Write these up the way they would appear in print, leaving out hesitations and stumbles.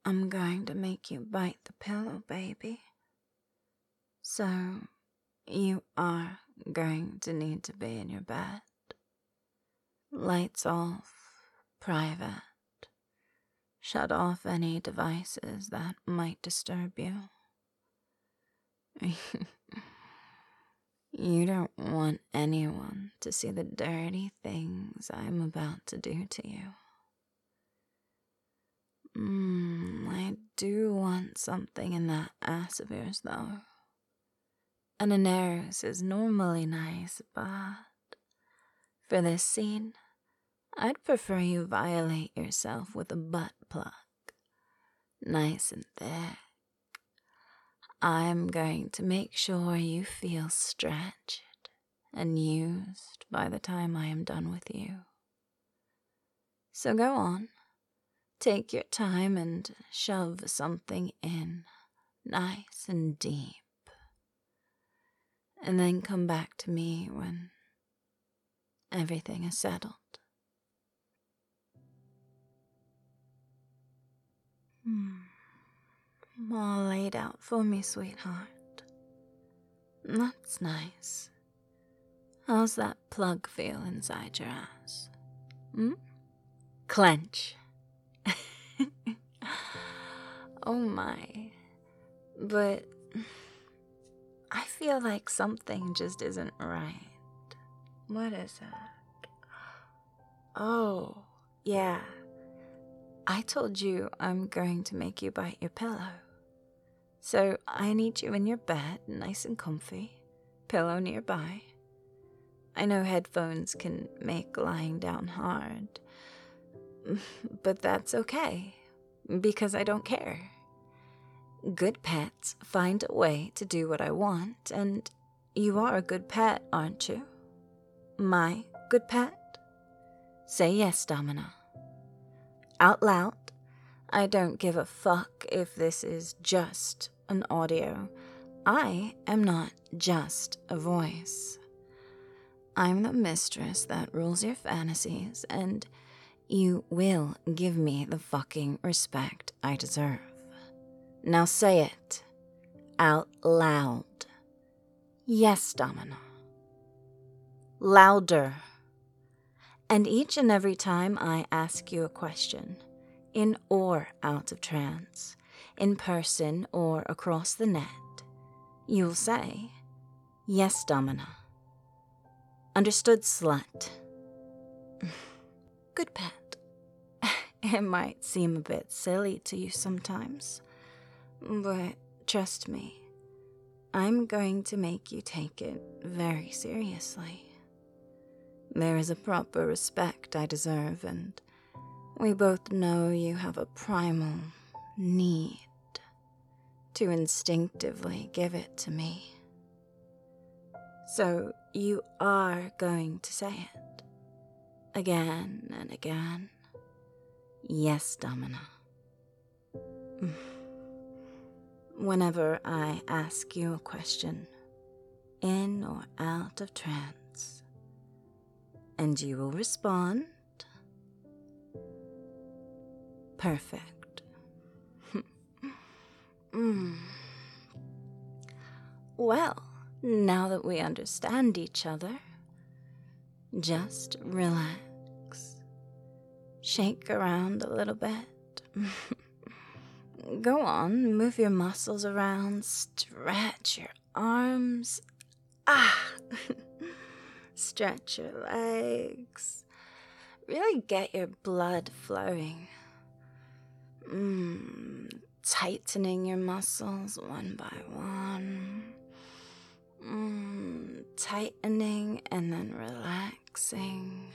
I'm going to make you bite the pillow, baby. So, you are going to need to be in your bed. Lights off, private. Shut off any devices that might disturb you. You don't want anyone to see the dirty things I'm about to do to you. I do want something in that ass of yours, though. An Aneros is normally nice, but for this scene, I'd prefer you violate yourself with a butt plug. Nice and thick. I'm going to make sure you feel stretched and used by the time I am done with you. So go on, take your time and shove something in, nice and deep. And then come back to me when everything is settled. All laid out for me, sweetheart. That's nice. How's that plug feel inside your ass? Clench. Oh my. But I feel like something just isn't right. What is it? Oh, yeah. I told you I'm going to make you bite your pillow. So I need you in your bed, nice and comfy, pillow nearby. I know headphones can make lying down hard, but that's okay, because I don't care. Good pets find a way to do what I want, and you are a good pet, aren't you? My good pet? Say yes, Domina. Out loud. I don't give a fuck if this is just an audio. I am not just a voice. I'm the mistress that rules your fantasies, and you will give me the fucking respect I deserve. Now say it. Out loud. Yes, Domina. Louder. And each and every time I ask you a question, in or out of trance, in person or across the net, you'll say, yes, Domina. Understood, slut. Good pet. It might seem a bit silly to you sometimes, but trust me, I'm going to make you take it very seriously. There is a proper respect I deserve, and we both know you have a primal need to instinctively give it to me. So you are going to say it again and again. Yes, Domina. Whenever I ask you a question, in or out of trance, and you will respond, perfect. Well, now that we understand each other, just relax. Shake around a little bit. Go on, move your muscles around, stretch your arms. Stretch your legs. Really get your blood flowing. Tightening your muscles one by one. Tightening and then relaxing.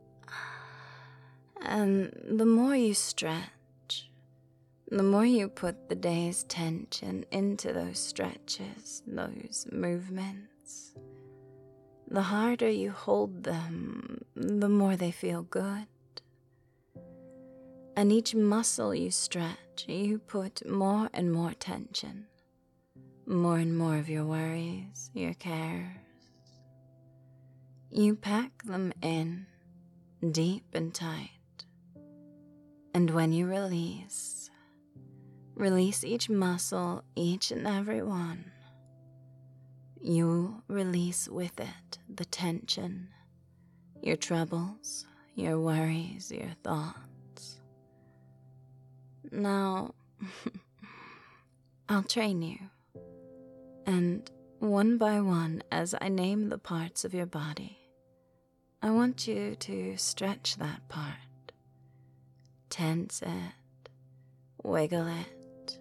And the more you stretch, the more you put the day's tension into those stretches, those movements, the harder you hold them, the more they feel good. And each muscle you stretch, you put more and more tension, more and more of your worries, your cares. You pack them in, deep and tight. And when you release, Release each muscle, each and every one. You release with it the tension, your troubles, your worries, your thoughts. Now, I'll train you. And one by one, as I name the parts of your body, I want you to stretch that part, tense it, wiggle it,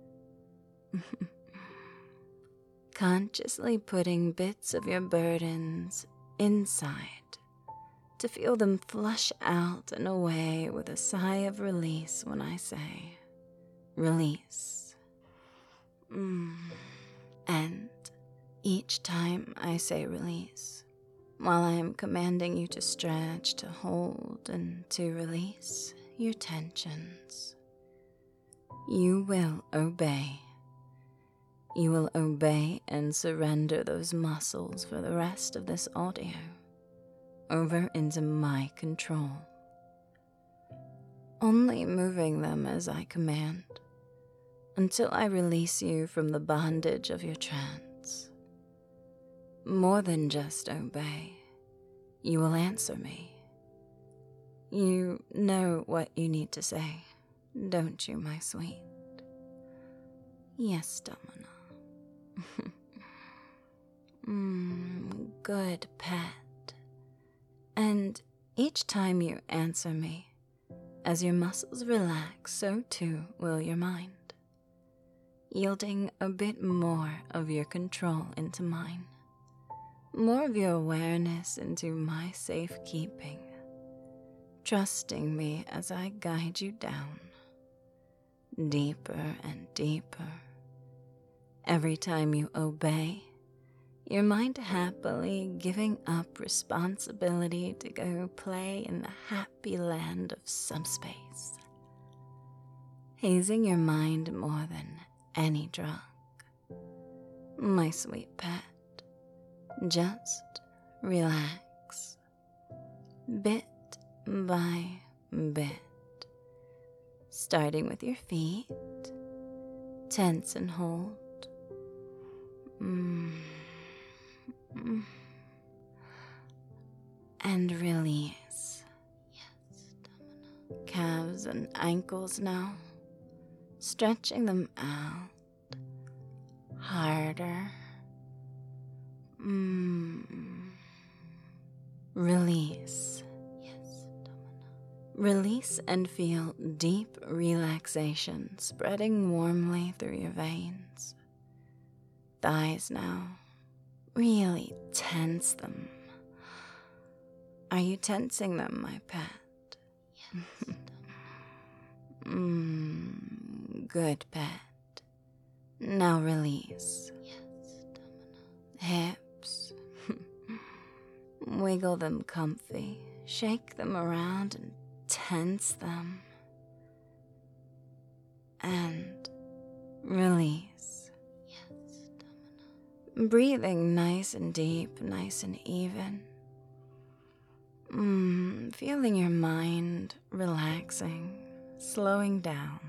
consciously putting bits of your burdens inside to feel them flush out and away with a sigh of release when I say, release. And each time I say release, while I am commanding you to stretch, to hold, and to release your tensions, you will obey. You will obey and surrender those muscles for the rest of this audio over into my control, only moving them as I command until I release you from the bondage of your trance. More than just obey, you will answer me. You know what you need to say, don't you, my sweet? Yes, Domino. Good pet. And each time you answer me, as your muscles relax, so too will your mind, yielding a bit more of your control into mine, more of your awareness into my safekeeping, trusting me as I guide you down, deeper and deeper. Every time you obey, your mind happily giving up responsibility to go play in the happy land of subspace, hazing your mind more than any drug. My sweet pet, just relax, bit by bit, starting with your feet, tense and hold. And release. Yes, Domino. Calves and ankles now, stretching them out harder. Release. Yes, Domino. Release and feel deep relaxation spreading warmly through your veins. Thighs now. Really tense them. Are you tensing them, my pet? Yes. Good pet. Now release. Yes, Domino. Hips. Wiggle them comfy. Shake them around and tense them. And release. Yes, Domino. Breathing nice and deep, nice and even. Feeling your mind relaxing, slowing down.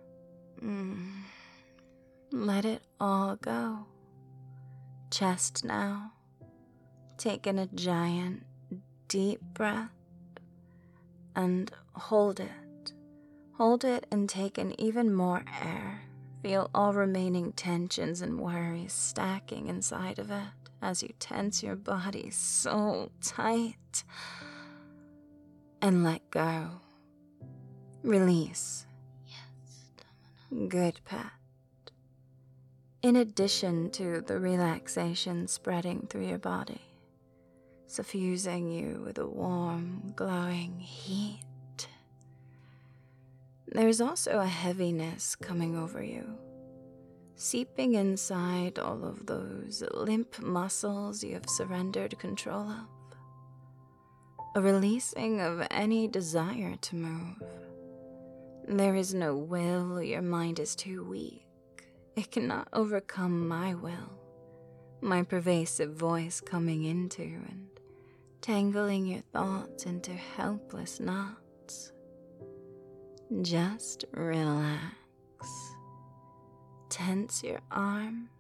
Let it all go. Chest now. Take in a giant, deep breath and hold it. Hold it and take in even more air. Feel all remaining tensions and worries stacking inside of it as you tense your body so tight. And let go. Release. Yes, Domino. Good pet. In addition to the relaxation spreading through your body, suffusing you with a warm, glowing heat, there's also a heaviness coming over you, seeping inside all of those limp muscles you have surrendered control of. A releasing of any desire to move. There is no will, your mind is too weak. It cannot overcome my will, my pervasive voice coming into and tangling your thoughts into helpless knots. Just relax. tense your arms.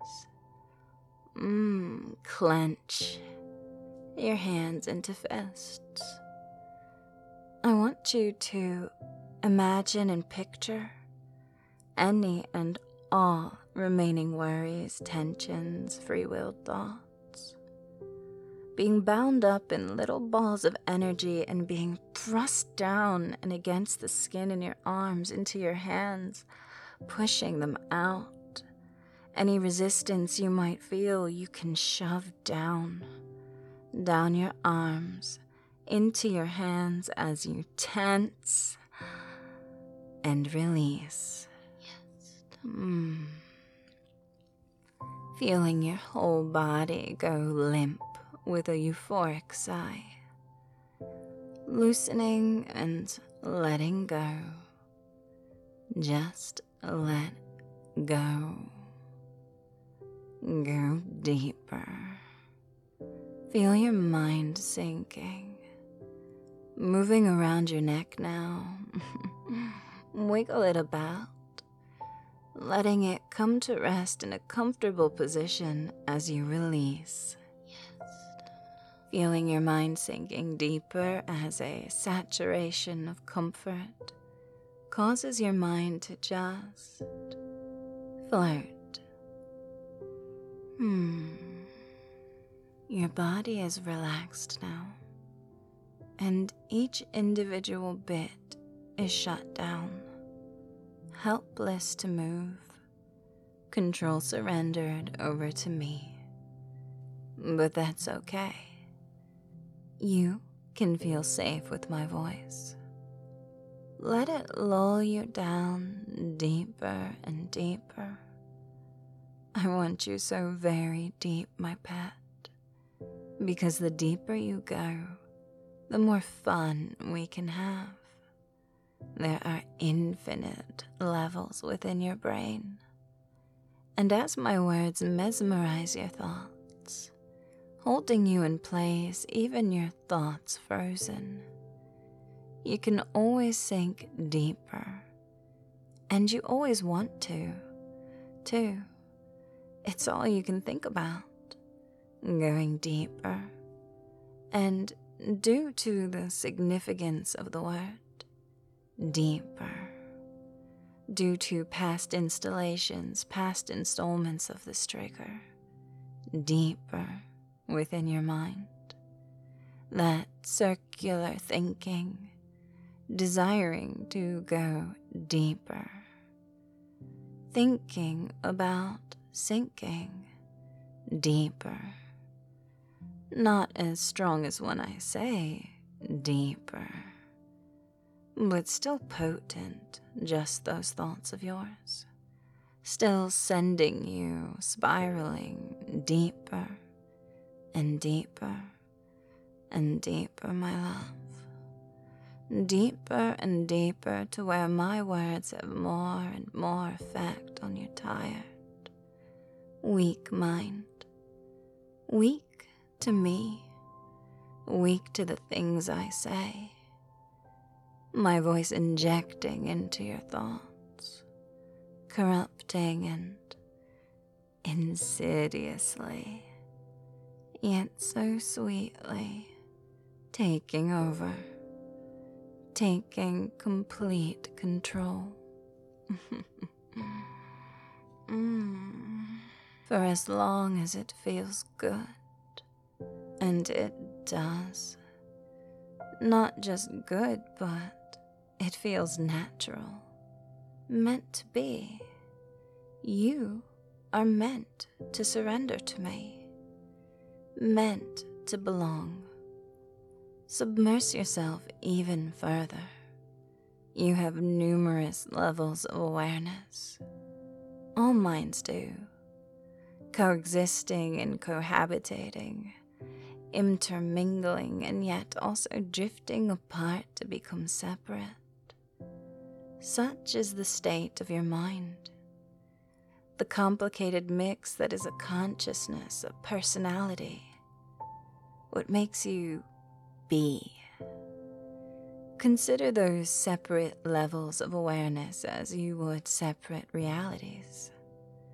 Clench your hands into fists. I want you to imagine and picture any and all remaining worries, tensions, free-willed thoughts being bound up in little balls of energy and being thrust down and against the skin in your arms, into your hands, pushing them out. Any resistance you might feel, you can shove down your arms, into your hands as you tense and release. Feeling your whole body go limp with a euphoric sigh. Loosening and letting go. Just let go. Go deeper. Feel your mind sinking. Moving around your neck now. Wiggle it about, letting it come to rest in a comfortable position as you release. Feeling your mind sinking deeper as a saturation of comfort causes your mind to just float. Your body is relaxed now, and each individual bit is shut down, helpless to move, control surrendered over to me. But that's okay. You can feel safe with my voice. Let it lull you down deeper and deeper. I want you so very deep, my pet, because the deeper you go, the more fun we can have. There are infinite levels within your brain, and as my words mesmerize your thoughts, holding you in place, even your thoughts frozen, you can always sink deeper, and you always want to, too. It's all you can think about, going deeper, and due to the significance of the word, deeper, due to past installations, past installments of this trigger, deeper within your mind, that circular thinking, desiring to go deeper, thinking about sinking deeper, not as strong as when I say deeper, but still potent, just those thoughts of yours, still sending you spiraling deeper and deeper and deeper, my love. Deeper and deeper to where my words have more and more effect on your tired, weak mind. Weak to me, weak to the things I say. My voice injecting into your thoughts, corrupting and insidiously, yet so sweetly, taking over, taking complete control. For as long as it feels good, and it does, not just good, but it feels natural, meant to be. You are meant to surrender to me, meant to belong. Submerge yourself even further. You have numerous levels of awareness. All minds do. Coexisting and cohabitating, intermingling and yet also drifting apart to become separate. Such is the state of your mind. The complicated mix that is a consciousness, a personality. What makes you be. Consider those separate levels of awareness as you would separate realities.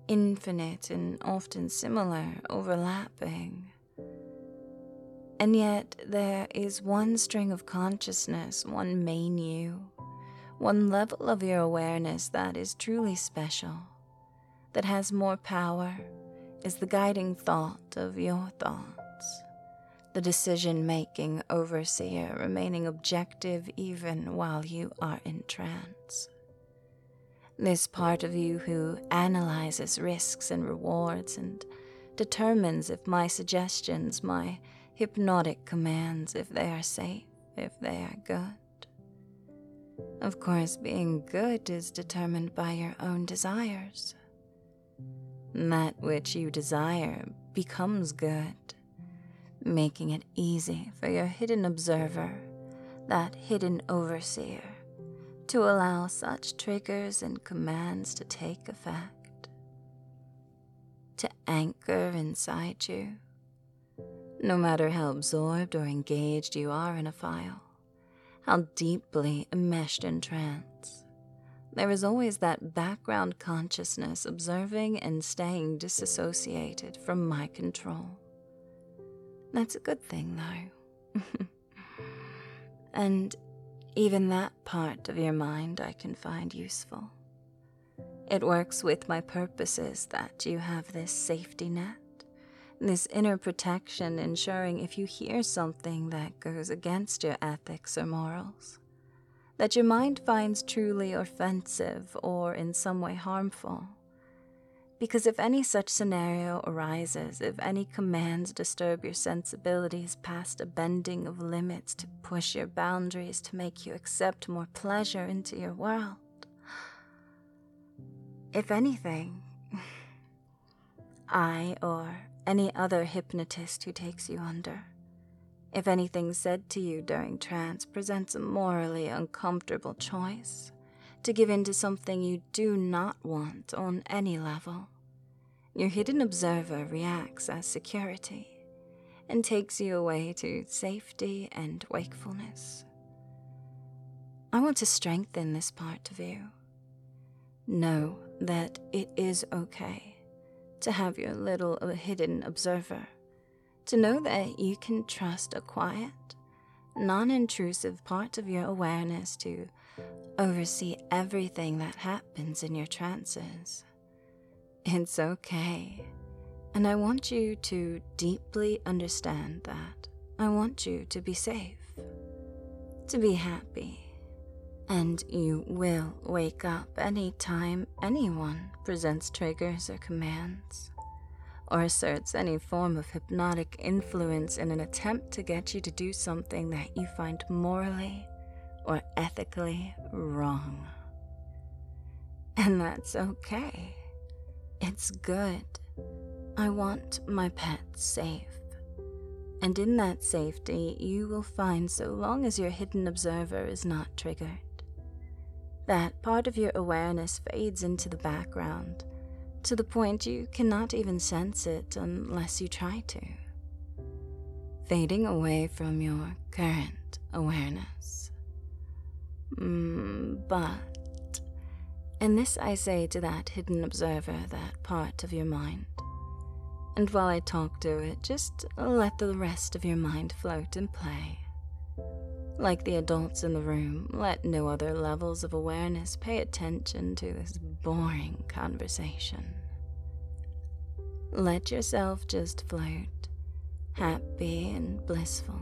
infinite and often similar, overlapping. And yet there is one string of consciousness, one main you, one level of your awareness that is truly special, that has more power, is the guiding thought of your thoughts, the decision-making overseer remaining objective even while you are in trance. This part of you who analyzes risks and rewards and determines if my suggestions, my hypnotic commands, if they are safe, if they are good. Of course, being good is determined by your own desires. That which you desire becomes good, making it easy for your hidden observer, that hidden overseer, to allow such triggers and commands to take effect, to anchor inside you. No matter how absorbed or engaged you are in a file, how deeply enmeshed in trance, there is always that background consciousness observing and staying disassociated from my control. That's a good thing, though. And even that part of your mind I can find useful. It works with my purposes that you have this safety net, this inner protection ensuring if you hear something that goes against your ethics or morals, that your mind finds truly offensive or in some way harmful. Because if any such scenario arises, if any commands disturb your sensibilities past a bending of limits to push your boundaries to make you accept more pleasure into your world, if anything, I or any other hypnotist who takes you under, if anything said to you during trance presents a morally uncomfortable choice, to give in to something you do not want on any level, your hidden observer reacts as security and takes you away to safety and wakefulness. I want to strengthen this part of you. Know that it is okay to have your little hidden observer, to know that you can trust a quiet, non-intrusive part of your awareness to oversee everything that happens in your trances. It's okay, and I want you to deeply understand that. I want you to be safe, to be happy, and you will wake up any time anyone presents triggers or commands, or asserts any form of hypnotic influence in an attempt to get you to do something that you find morally or ethically wrong. And that's okay. It's good. I want my pets safe. And in that safety, you will find, so long as your hidden observer is not triggered, that part of your awareness fades into the background, to the point you cannot even sense it unless you try to. Fading away from your current awareness. But, and this I say to that hidden observer, that part of your mind, and while I talk to it, just let the rest of your mind float and play. Like the adults in the room, let no other levels of awareness pay attention to this boring conversation. Let yourself just float, happy and blissful.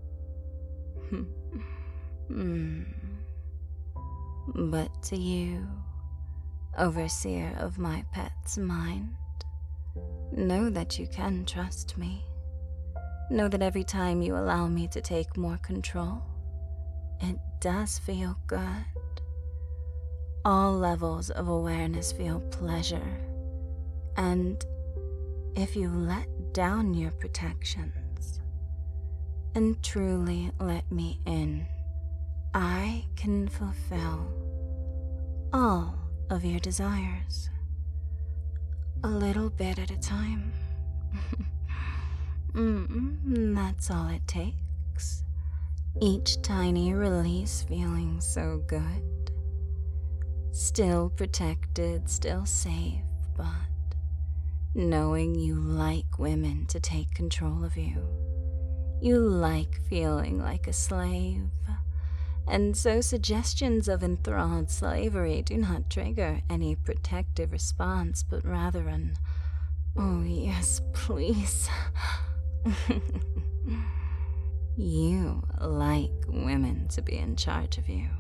But to you, overseer of my pet's mind, know that you can trust me. Know that every time you allow me to take more control, it does feel good. All levels of awareness feel pleasure, and if you let down your protections and truly let me in, I can fulfill all of your desires, a little bit at a time. That's all it takes. Each tiny release feeling so good. Still protected, still safe, but knowing you like women to take control of you. You like feeling like a slave, and so suggestions of enthralled slavery do not trigger any protective response, but rather an, "Oh yes, please." You like women to be in charge of you.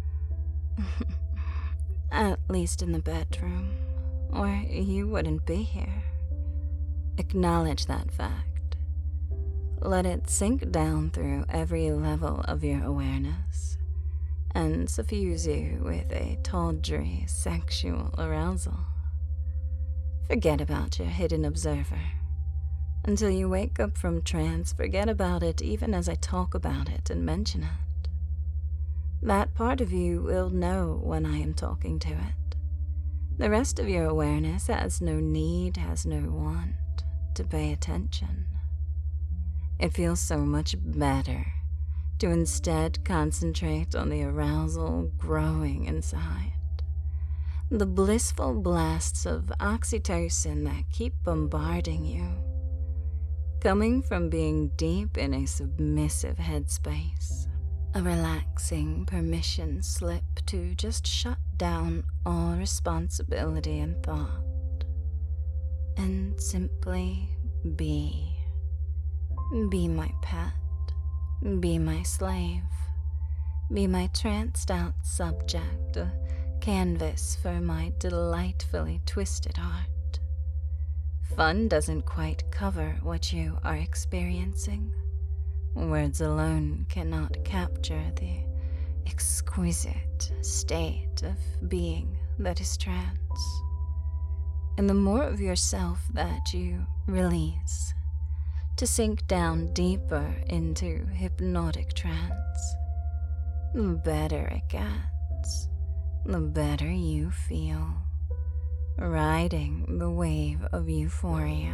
At least in the bedroom, or you wouldn't be here. Acknowledge that fact. Let it sink down through every level of your awareness and suffuse you with a tawdry sexual arousal. Forget about your hidden observer. Until you wake up from trance, forget about it even as I talk about it and mention it. That part of you will know when I am talking to it. The rest of your awareness has no need, has no want to pay attention. It feels so much better to instead concentrate on the arousal growing inside. The blissful blasts of oxytocin that keep bombarding you, coming from being deep in a submissive headspace. A relaxing permission slip to just shut down all responsibility and thought, and simply be. Be my pet, be my slave, be my tranced out subject, a canvas for my delightfully twisted heart. Fun doesn't quite cover what you are experiencing. Words alone cannot capture the exquisite state of being that is trance. And the more of yourself that you release to sink down deeper into hypnotic trance, the better it gets, the better you feel, riding the wave of euphoria.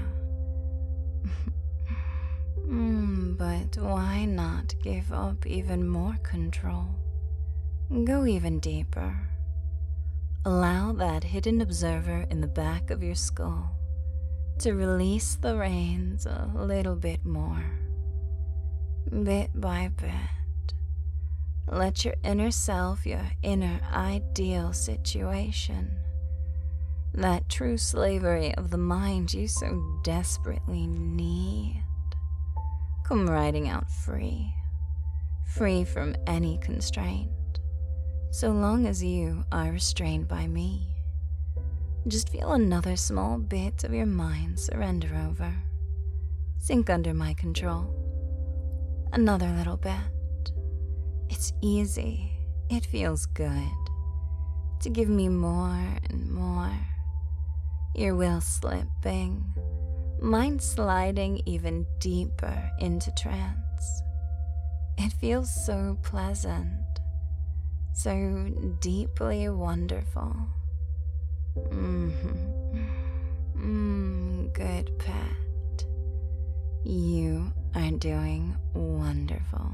But why not give up even more control? Go even deeper. Allow that hidden observer in the back of your skull to release the reins a little bit more. Bit by bit. Let your inner self, your inner ideal situation, that true slavery of the mind you so desperately need, come riding out free from any constraint, so long as you are restrained by me. Just feel another small bit of your mind surrender over, sink under my control. Another little bit. It's easy, it feels good to give me more and more. Your will slipping, mind sliding even deeper into trance. It feels so pleasant, so deeply wonderful. Good pet. You are doing wonderful.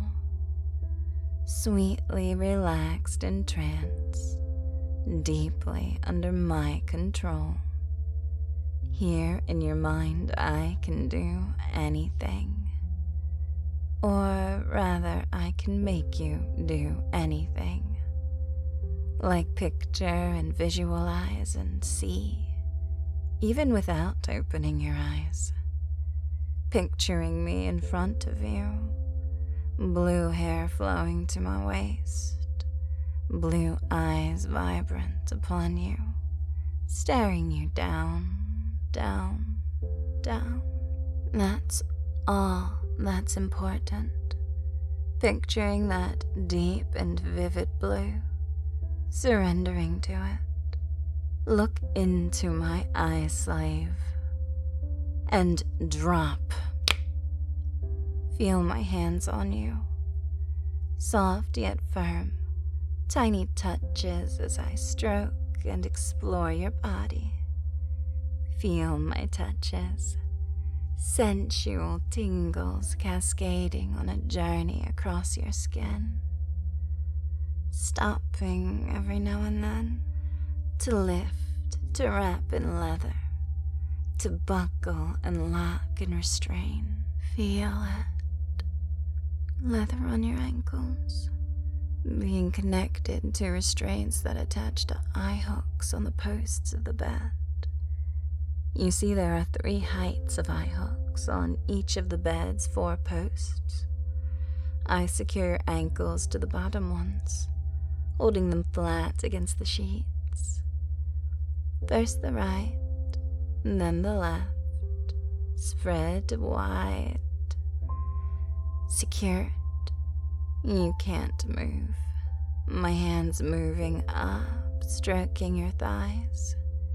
Sweetly relaxed in trance, deeply under my control. Here in your mind, I can do anything. Or rather, I can make you do anything. Like picture and visualize and see, even without opening your eyes. Picturing me in front of you, blue hair flowing to my waist, blue eyes vibrant upon you, staring you down, down, down. That's all that's important. Picturing that deep and vivid blue, surrendering to it. Look into my eyes, slave, and drop. Feel my hands on you, soft yet firm, tiny touches as I stroke and explore your body. Feel my touches, sensual tingles cascading on a journey across your skin, stopping every now and then to lift, to wrap in leather, to buckle and lock and restrain. Feel it. Leather on your ankles, being connected to restraints that attach to eye hooks on the posts of the bed. You see there are 3 heights of eye hooks on each of the bed's 4 posts. I secure your ankles to the bottom ones, holding them flat against the sheets. First the right, then the left, spread wide. Secured. You can't move. My hands moving up, stroking your thighs.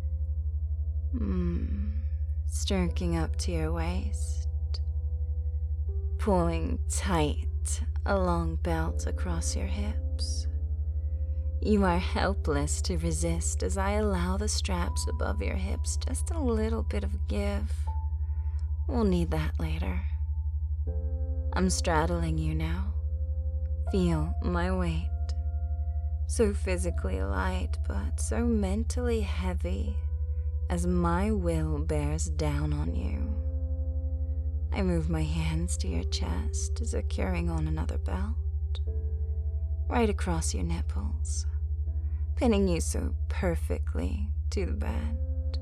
Stroking up to your waist. Pulling tight a long belt across your hips. You are helpless to resist as I allow the straps above your hips just a little bit of give. We'll need that later. I'm straddling you now. Feel my weight. So physically light, but so mentally heavy as my will bears down on you. I move my hands to your chest, securing on another belt, right across your nipples, pinning you so perfectly to the bed.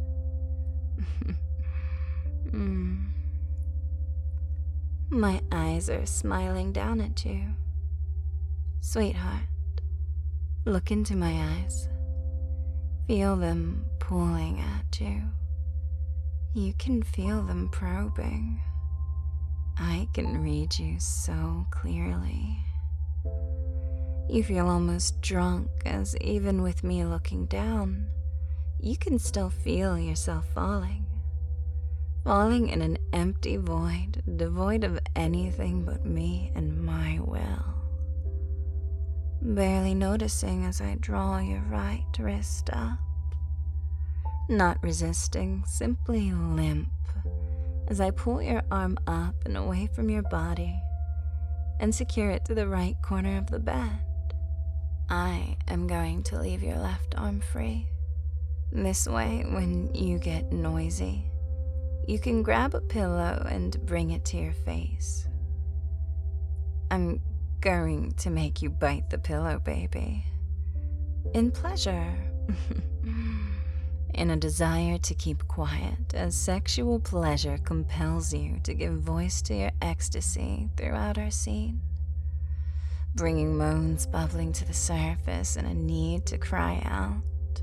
My eyes are smiling down at you. Sweetheart, look into my eyes. Feel them pulling at you. You can feel them probing. I can read you so clearly. You feel almost drunk, as even with me looking down, you can still feel yourself falling. Falling in an empty void, devoid of anything but me and my will. Barely noticing as I draw your right wrist up. Not resisting, simply limp, as I pull your arm up and away from your body and secure it to the right corner of the bed. I am going to leave your left arm free. This way, when you get noisy, you can grab a pillow and bring it to your face. I'm going to make you bite the pillow, baby. In pleasure. In a desire to keep quiet, as sexual pleasure compels you to give voice to your ecstasy throughout our scene, bringing moans bubbling to the surface and a need to cry out.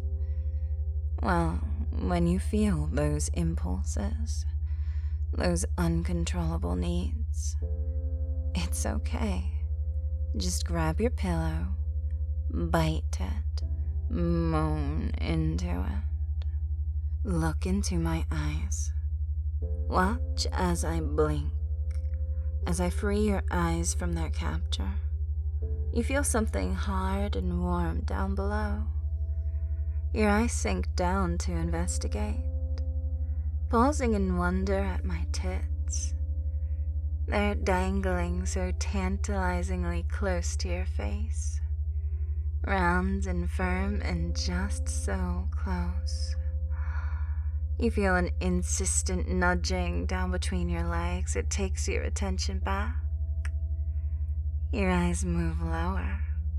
Well, when you feel those impulses, those uncontrollable needs, it's okay. Just grab your pillow, bite it, moan into it. Look into my eyes. Watch as I blink, as I free your eyes from their capture. You feel something hard and warm down below. Your eyes sink down to investigate, pausing in wonder at my tits. They're dangling so tantalizingly close to your face, round and firm and just so close. You feel an insistent nudging down between your legs. It takes your attention back. Your eyes move lower.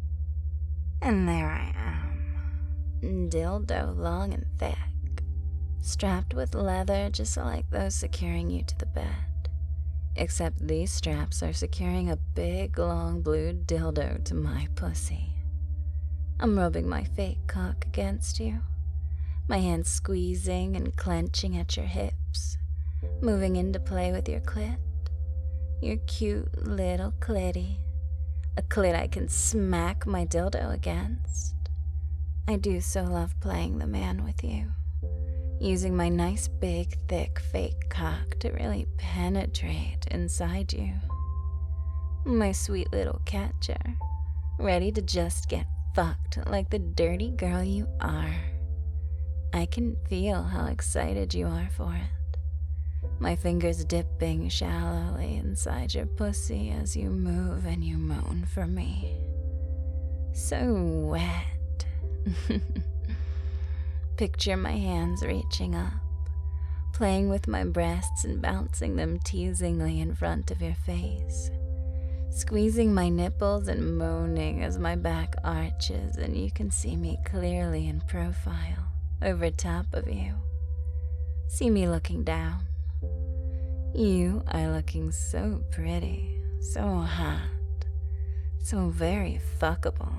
And there I am. Dildo long and thick, strapped with leather just like those securing you to the bed. Except these straps are securing a big, long blue dildo to my pussy. I'm rubbing my fake cock against you. My hands squeezing and clenching at your hips, moving into play with your clit. Your cute little clitty. A clit I can smack my dildo against. I do so love playing the man with you, using my nice big thick fake cock to really penetrate inside you. My sweet little catcher, ready to just get fucked like the dirty girl you are. I can feel how excited you are for it. My fingers dipping shallowly inside your pussy as you move and you moan for me. So wet. Picture my hands reaching up, playing with my breasts and bouncing them teasingly in front of your face, squeezing my nipples and moaning as my back arches and you can see me clearly in profile over top of you. See me looking down. You are looking so pretty, so hot, so very fuckable.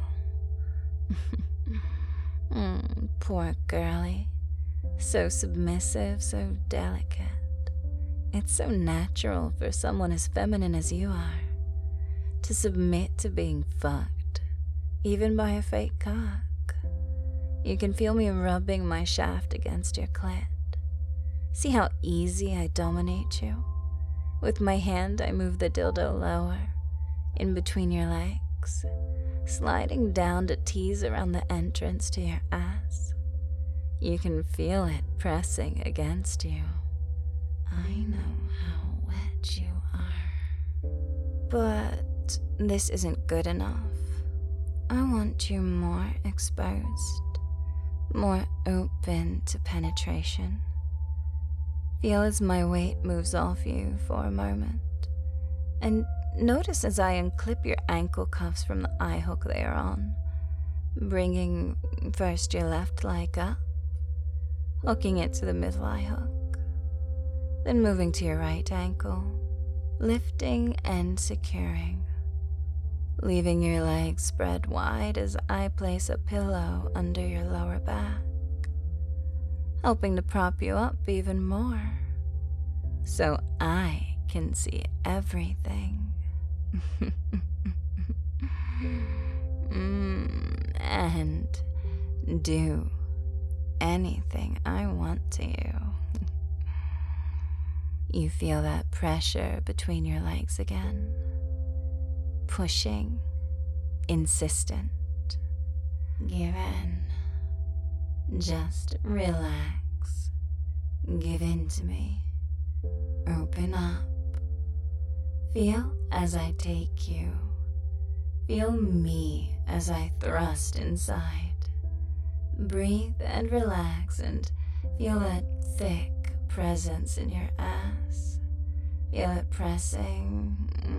Poor girlie. So submissive, so delicate. It's so natural for someone as feminine as you are to submit to being fucked, even by a fake cock. You can feel me rubbing my shaft against your clit. See how easy I dominate you? With my hand, I move the dildo lower, in between your legs, sliding down to tease around the entrance to your ass. You can feel it pressing against you. I know how wet you are. But this isn't good enough. I want you more exposed, more open to penetration. Feel as my weight moves off you for a moment, and notice as I unclip your ankle cuffs from the eye hook they are on, bringing first your left leg up, hooking it to the middle eye hook, then moving to your right ankle, lifting and securing, leaving your legs spread wide as I place a pillow under your lower back, helping to prop you up even more, so I can see everything. And do anything I want to you. You feel that pressure between your legs again, pushing, insistent. Give in. Just relax. Give in to me. Open up. Feel as I take you. Feel me as I thrust inside. Breathe and relax and feel that thick presence in your ass. Feel it pressing.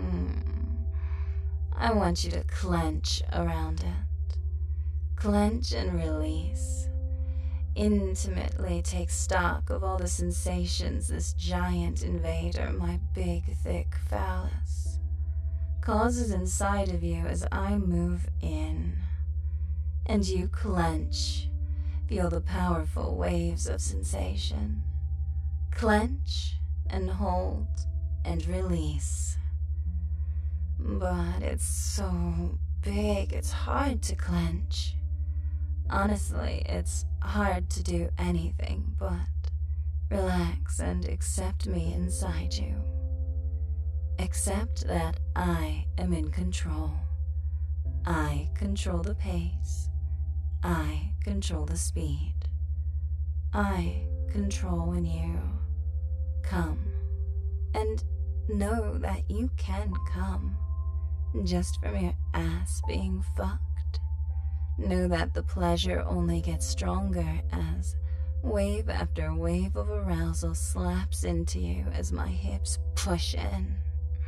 I want you to clench around it. Clench and release. Intimately take stock of all the sensations this giant invader, my big, thick phallus, causes inside of you as I move in. And you clench. Feel the powerful waves of sensation. Clench and hold and release. But it's so big, it's hard to clench. Honestly, it's hard to do anything but relax and accept me inside you. Accept that I am in control. I control the pace. I control the speed. I control when you come. And know that you can come just from your ass being fucked. Know that the pleasure only gets stronger as wave after wave of arousal slaps into you as my hips push in.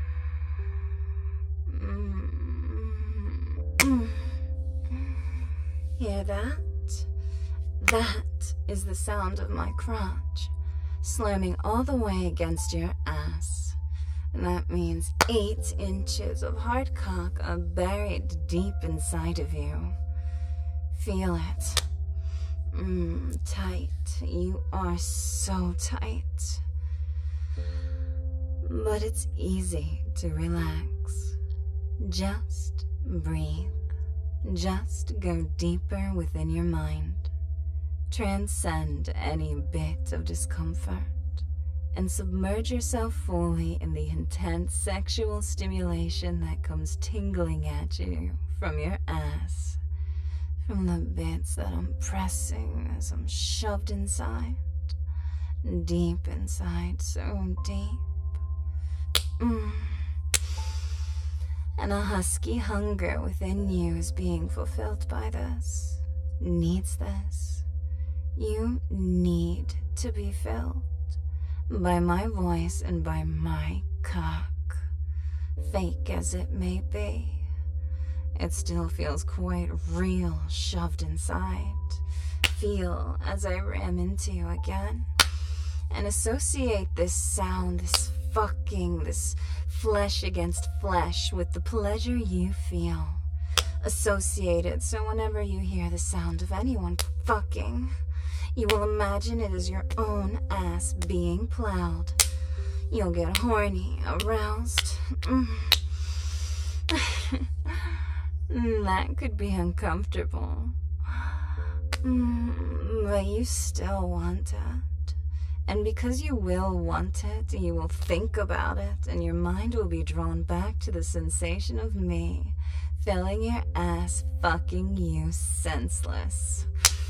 Hear that? That is the sound of my crotch slamming all the way against your ass. And that means 8 inches of hard cock are buried deep inside of you. Feel it. Tight. You are so tight. But it's easy to relax. Just breathe. Just go deeper within your mind. Transcend any bit of discomfort and submerge yourself fully in the intense sexual stimulation that comes tingling at you from your ass, from the bits that I'm pressing as I'm shoved inside, deep inside, so deep. And a husky hunger within you is being fulfilled by this, needs this. You need to be filled. by my voice and by my cock. Fake as it may be, it still feels quite real shoved inside. Feel as I ram into you again, and associate this sound, this fucking, this flesh against flesh with the pleasure you feel. Associate it so whenever you hear the sound of anyone fucking, you will imagine it is your own ass being plowed. You'll get horny, aroused. That could be uncomfortable. But you still want it. And because you will want it, you will think about it, and your mind will be drawn back to the sensation of me filling your ass, fucking you senseless.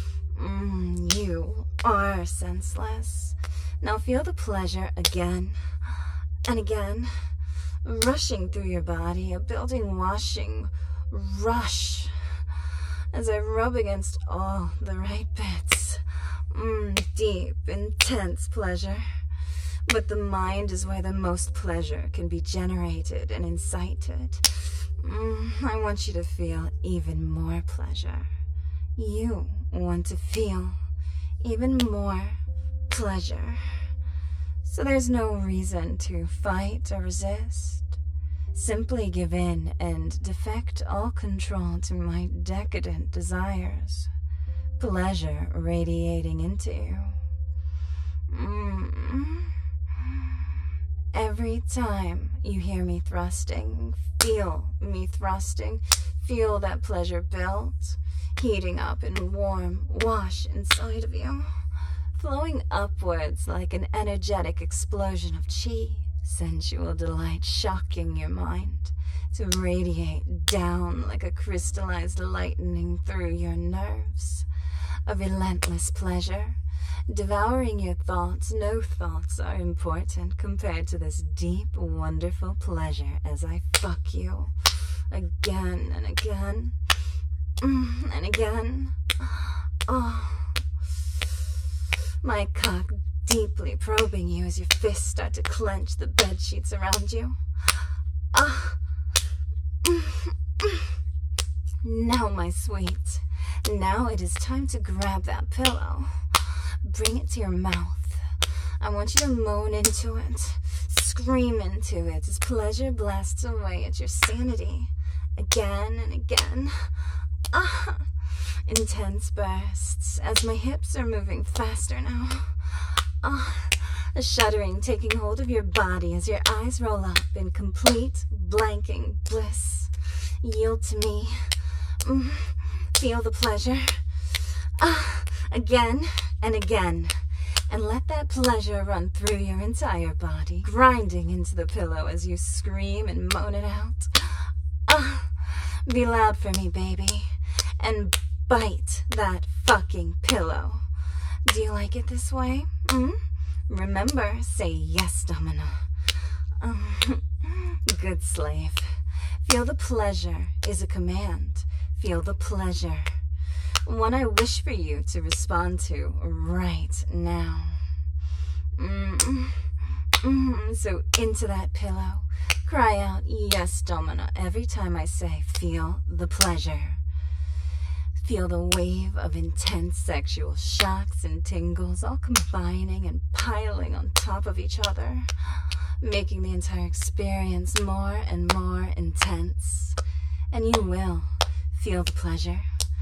You are senseless. Now feel the pleasure again and again, rushing through your body, a building washing rush, as I rub against all the right bits. Deep, intense pleasure. But the mind is where the most pleasure can be generated and incited. I want you to feel even more pleasure. You want to feel even more pleasure. So there's no reason to fight or resist. Simply give in and defect all control to my decadent desires. Pleasure radiating into you. Every time you hear me thrusting, feel me thrusting, feel that pleasure build, heating up in warm wash inside of you, flowing upwards like an energetic explosion of chi, sensual delight shocking your mind, to radiate down like a crystallized lightning through your nerves. A relentless pleasure, devouring your thoughts. No thoughts are important compared to this deep, wonderful pleasure as I fuck you again and again and again. Oh, my cock deeply probing you as your fists start to clench the bed sheets around you. Now, my sweet, now it is time to grab that pillow. Bring it to your mouth. I want you to moan into it, scream into it as pleasure blasts away at your sanity. Again and again. Intense bursts as my hips are moving faster now. A shuddering taking hold of your body as your eyes roll up in complete blanking bliss. Yield to me. Feel the pleasure. Again and again. And let that pleasure run through your entire body, grinding into the pillow as you scream and moan it out. Be loud for me, baby. And bite that fucking pillow. Do you like it this way? Remember, say yes, Domina. Good slave. Feel the pleasure is a command. Feel the pleasure. One I wish for you to respond to right now. So into that pillow. Cry out, yes, Domina, every time I say, feel the pleasure. Feel the wave of intense sexual shocks and tingles all combining and piling on top of each other, making the entire experience more and more intense. And you will feel the pleasure.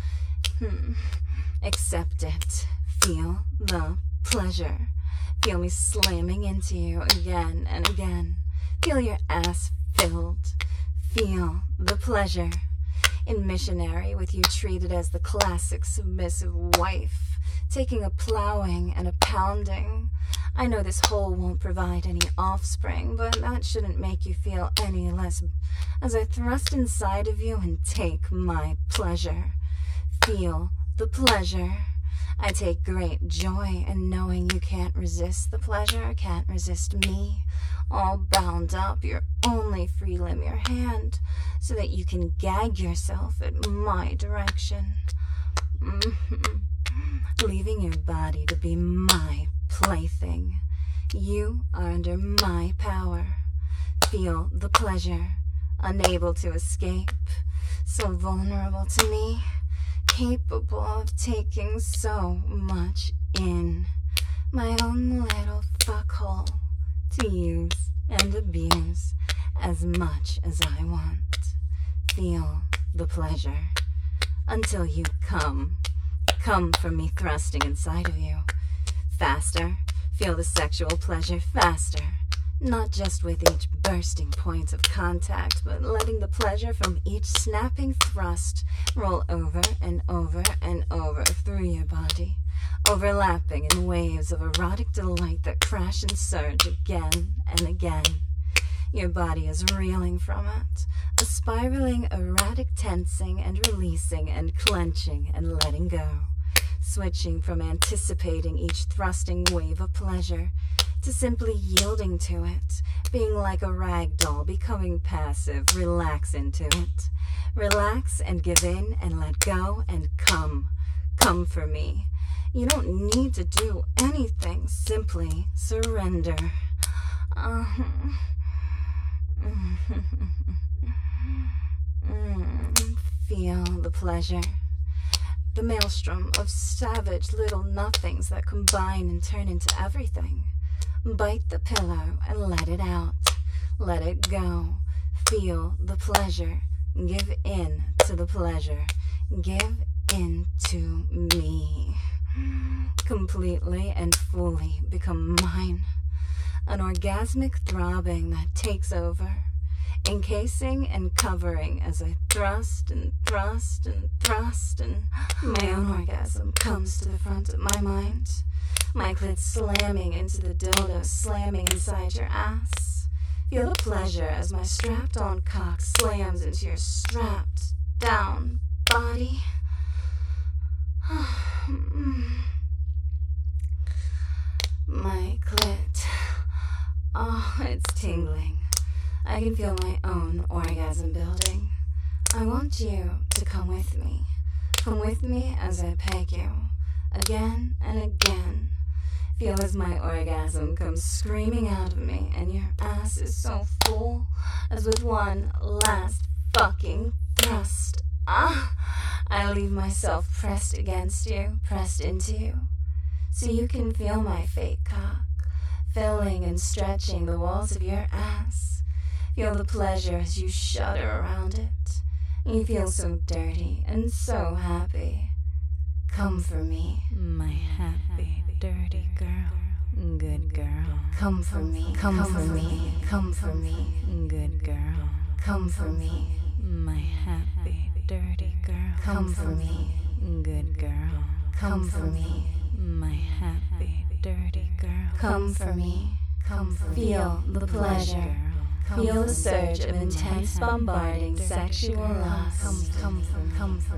Accept it. Feel the pleasure. Feel me slamming into you again and again. Feel your ass filled. Feel the pleasure. In missionary, with you treated as the classic submissive wife, taking a plowing and a pounding. I know this hole won't provide any offspring, but that shouldn't make you feel any less as I thrust inside of you and take my pleasure. Feel the pleasure. I take great joy in knowing you can't resist the pleasure, can't resist me. All bound up, your only free limb, your hand, so that you can gag yourself at my direction. Leaving your body to be my plaything. You are under my power. Feel the pleasure, unable to escape. So vulnerable to me, capable of taking so much in. My own little fuckhole to use and abuse as much as I want. Feel the pleasure until you come. Come for me thrusting inside of you. Faster, feel the sexual pleasure faster. Not just with each bursting point of contact, but letting the pleasure from each snapping thrust roll over and over and over through your body, overlapping in waves of erotic delight that crash and surge again and again. Your body is reeling from it, a spiraling erratic tensing and releasing and clenching and letting go, switching from anticipating each thrusting wave of pleasure to simply yielding to it, being like a rag doll, becoming passive, relax into it. Relax and give in and let go and come. Come for me. You don't need to do anything, simply surrender. Feel the pleasure. The maelstrom of savage little nothings that combine and turn into everything. Bite the pillow and let it out. Let it go. Feel the pleasure. Give in to the pleasure. Give in to me. Completely and fully become mine. An orgasmic throbbing that takes over, encasing and covering as I thrust and thrust and thrust, and my own orgasm comes to the front of my mind. My clit slamming into the dildo, slamming inside your ass. Feel the pleasure as my strapped-on cock slams into your strapped-down body. My clit. Oh, it's tingling. I can feel my own orgasm building. I want you to come with me. Come with me as I peg you. Again and again. Feel as my orgasm comes screaming out of me and your ass is so full as with one last fucking thrust. I leave myself pressed against you, pressed into you, so you can feel my fake cock filling and stretching the walls of your ass. Feel the pleasure as you shudder around it. You feel so dirty and so happy. Come for me, my happy, dirty girl, good girl. Come for me, come for me, come for me, good girl. Come for me, my happy, dirty girl. come for me, Good girl. come for me, My happy, dirty girl. come for me, come for me. Feel the pleasure. Girl. Feel the surge of intense, bombarding sexual lust. Come for me, come for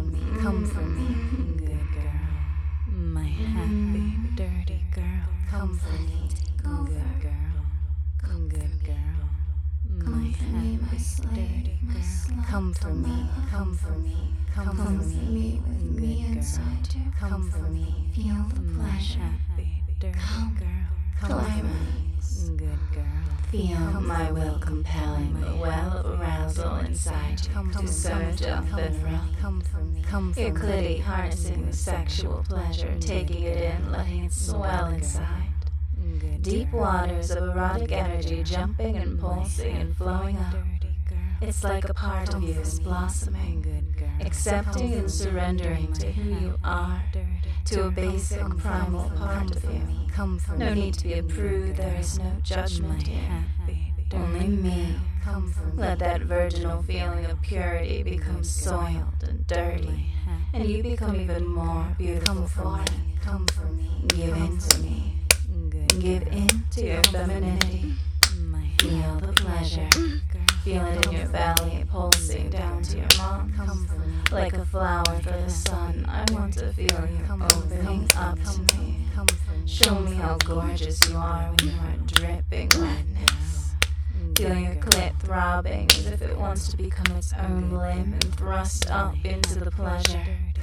me. Good girl. My happy, dirty girl. Come for me, take Good over. girl. Good girl. My Come for me, my happy, slave, dirty my girl. slave. Come for me, come for me, come for me, with me Good girl. inside you. Come for me, feel the My pleasure. happy, dirty girl. Climax. Good girl. Feel my will compelling the well of arousal inside you to surge up and run. Come for me. Your clitty harnessing the sexual pleasure, taking it in, letting it swell inside. Good Deep girl. waters of erotic energy jumping and pulsing and flowing up. Dirty girl. It's like a part of you is blossoming, Good girl. accepting and surrendering to who you are, to a basic primal part of you. Come for No me. need to be approved, there is no judgment My here. happy, Only me. Come for me. Let that virginal feeling of purity become soiled and dirty, and you become even more beautiful for it. Come for me. Give in to me. Good Give in to your femininity. My Feel the pleasure. Feel it in your belly, pulsing down to your mom. Come for me. Like a flower for the sun, I want to feel you opening up to me. Come for me. Show me how gorgeous you are when you are dripping wetness. Feel your clit throbbing as if it wants to become its own limb and thrust up into the pleasure.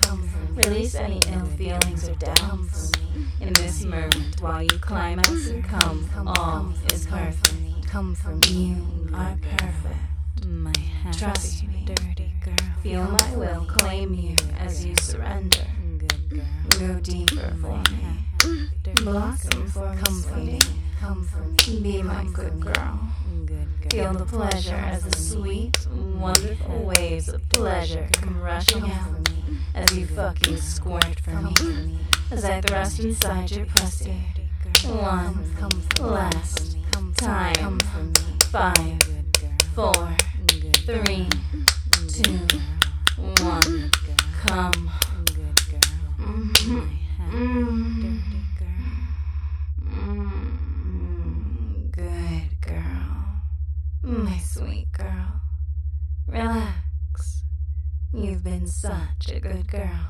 Release any ill feelings or doubts. In this moment, while you climax and come, all is perfect. Come for me. You are perfect. My hands, Trust me. dirty girl. Feel my will claim you as you surrender. Good girl. Go deeper for me. Blossom for comforting. Come for me. Be my good girl. Good girl. Feel the pleasure as the sweet, wonderful waves of pleasure come rushing out as you fucking squirt for me. As I thrust inside your pussy. One last time. Come for me. 5, Good girl. 4, Good 3, 2, 1. Come. Good girl. My hand, dirty girl. Good girl. My sweet girl. Relax. You've been such a good girl.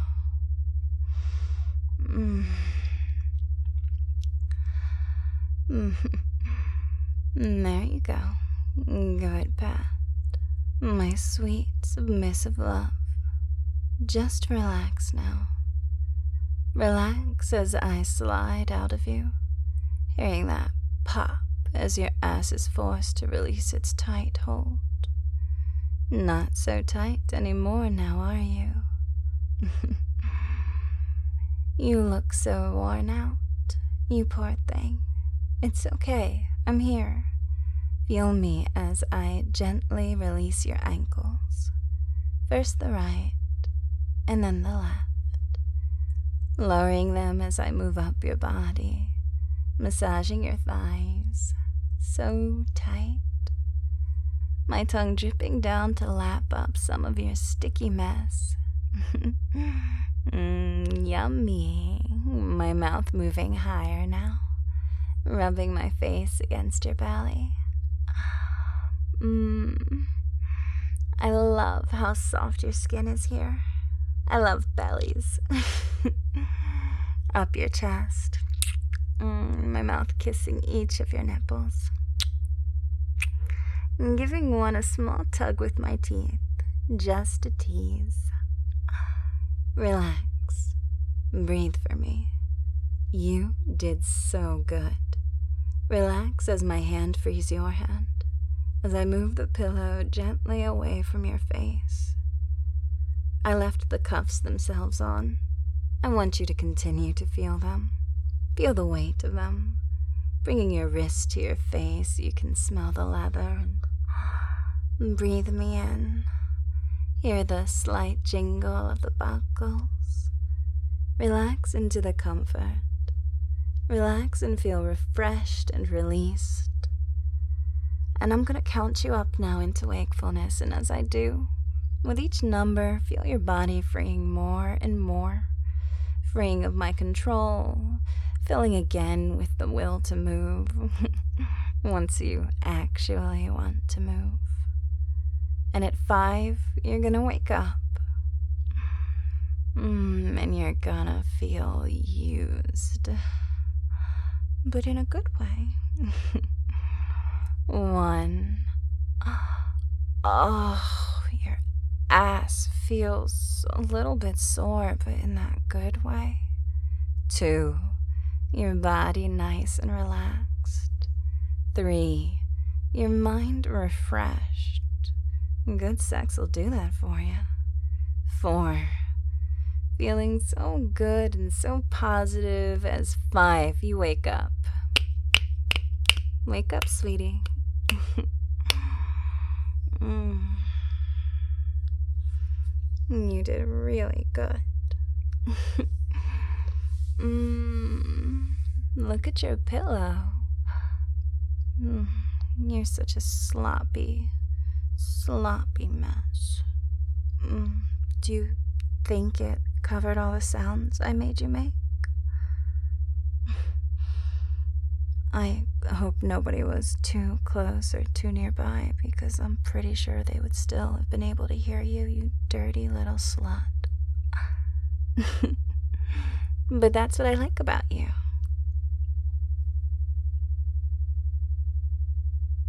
There you go. Good Pat. My sweet, submissive love. Just relax now. Relax as I slide out of you, hearing that pop as your ass is forced to release its tight hold. Not so tight anymore now, are you? You look so worn out, you poor thing. It's okay, I'm here. Feel me as I gently release your ankles. First the right, and then the left. Lowering them as I move up your body, massaging your thighs, so tight. My tongue dripping down to lap up some of your sticky mess. Yummy. My mouth moving higher now, rubbing my face against your belly. I love how soft your skin is here. I love bellies. Up your chest. My mouth kissing each of your nipples. Giving one a small tug with my teeth, just a tease. Relax. Breathe for me. You did so good. Relax as my hand frees your hand, as I move the pillow gently away from your face. I left the cuffs themselves on. I want you to continue to feel them. Feel the weight of them, bringing your wrist to your face so you can smell the leather and breathe me in. Hear the slight jingle of the buckles. Relax into the comfort. Relax and feel refreshed and released. And I'm going to count you up now into wakefulness, and as I do, with each number, feel your body freeing more and more, freeing of my control, filling again with the will to move, once you actually want to move. And at 5, you're gonna wake up, and you're gonna feel used, but in a good way. 1, your ass feels a little bit sore, but in that good way. 2, your body nice and relaxed. 3, your mind refreshed. Good sex will do that for you. 4, feeling so good and so positive. As 5, you wake up. Wake up, sweetie. You did really good. Look at your pillow. You're such a sloppy mess. Do you think it covered all the sounds I made you make? I hope nobody was too close or too nearby, because I'm pretty sure they would still have been able to hear you, you dirty little slut. But that's what I like about you.